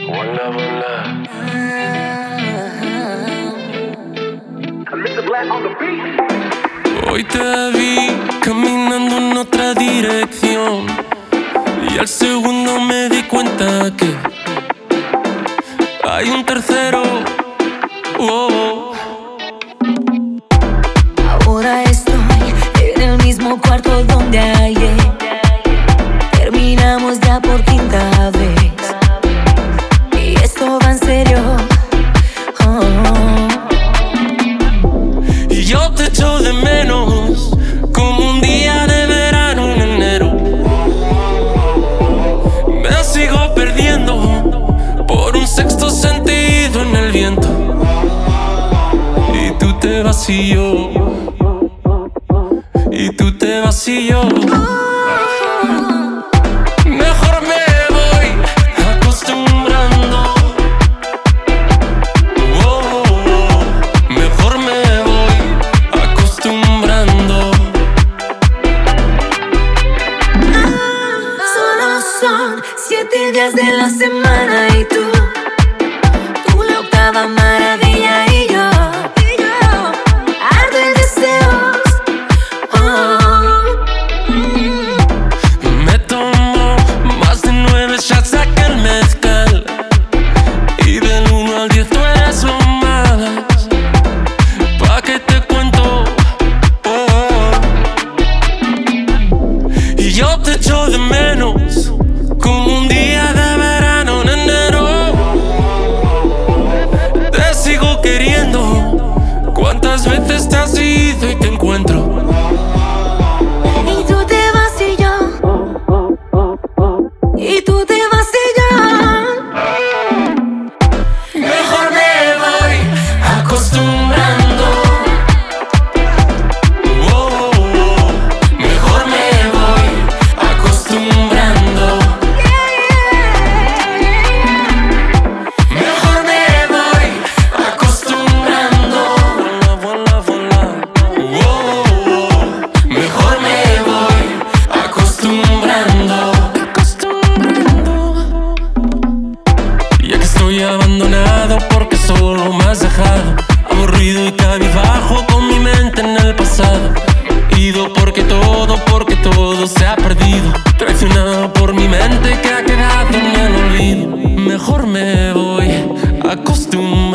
Hola, hola. Hoy te vi caminando en otra dirección y al segundo me di cuenta que hay un tercero. Oh. Ahora estoy en el mismo cuarto donde ayer terminamos ya por quinta vez, y esto va en serio. Y yo te echo de menos como un día de verano en enero. Me sigo perdiendo por un sexto sentido en el viento. Y tú te vas y yo, y tú te vas y yo. Mejor me voy acostumbrando. Mejor me voy acostumbrando. Solo son 7 días de la semana y tú la octava maravilla y yo ardo en deseos. Me tomo más de 9 shots de aquel mezcal, y del 1 al 10 tú eres lo más. ¿Pa' qué te cuento? Y yo te echo de menos como un día de verano en enero. Te sigo queriendo. ¿Cuántas veces te has ido y te encuentro? Y tú te vas y yo, y tú te vas y yo. Mejor me voy acostumbrando. Mejor me voy acostumbrando. Mejor me voy acostumbrando. Mejor me voy acostumbrando. Ya que estoy abandonado porque solo me has dejado, aburrido y cabizbajo con mi mente en el pasado, ido porque todo se ha perdido, traicionado por mi mente que ha quedado en el olvido. Mejor me voy acostumbrando.